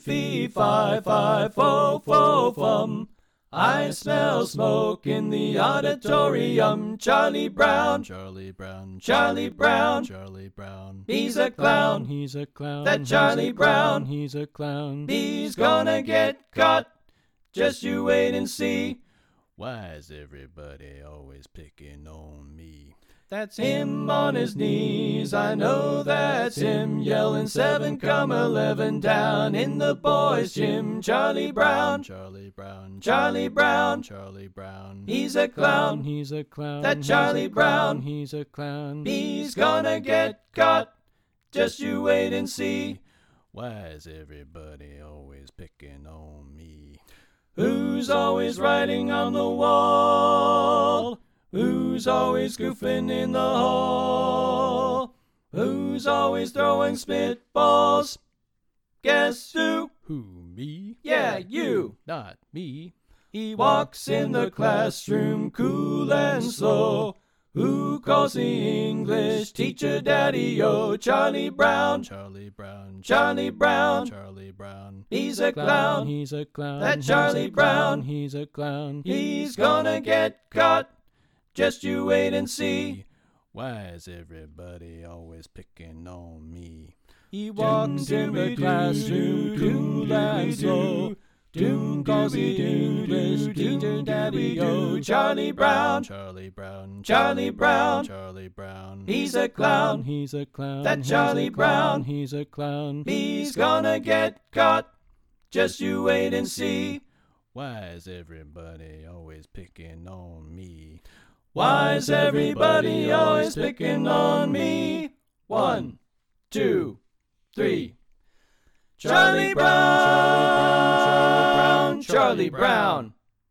fee, fi, fi, fo, fo, fum. I smell smoke in the auditorium. Charlie Brown, Charlie Brown, Charlie Brown, Charlie Brown. he's a clown. He's a clown. That Charlie Brown, he's a clown. he's gonna get caught. Just you wait and see. Why is everybody always picking on me? That's him on his knees, I know that's him, yelling 7, 11 down in the boys' gym. Charlie Brown, Charlie Brown, Charlie Brown, Charlie Brown. he's a clown. He's a clown. That Charlie Brown, he's a clown. he's gonna get caught. Just you wait and see. Why is everybody always picking on me? Who's always writing on the wall? Who's always goofing in the hall? Who's always throwing spitballs? Guess who? Who, me? Yeah, you. Not me. He walks in the classroom cool and slow. Who calls the English teacher daddy-o? Charlie Brown, Charlie Brown, Charlie Brown, Charlie Brown. he's a clown. He's a clown. That Charlie Brown, he's a clown. he's gonna get caught. Just you wait and see. Why is everybody always picking on me? He walks in the classroom cool and slow. Doom calls the English teacher daddy-o. Charlie Brown, Charlie Brown, Charlie Brown, Charlie Brown. he's a clown. He's a clown. That Charlie Brown, he's a clown. he's gonna get caught. Just you wait and see. Why is everybody always picking on me? Why's everybody always picking on me? 1, 2, 3. Charlie Brown, Charlie Brown.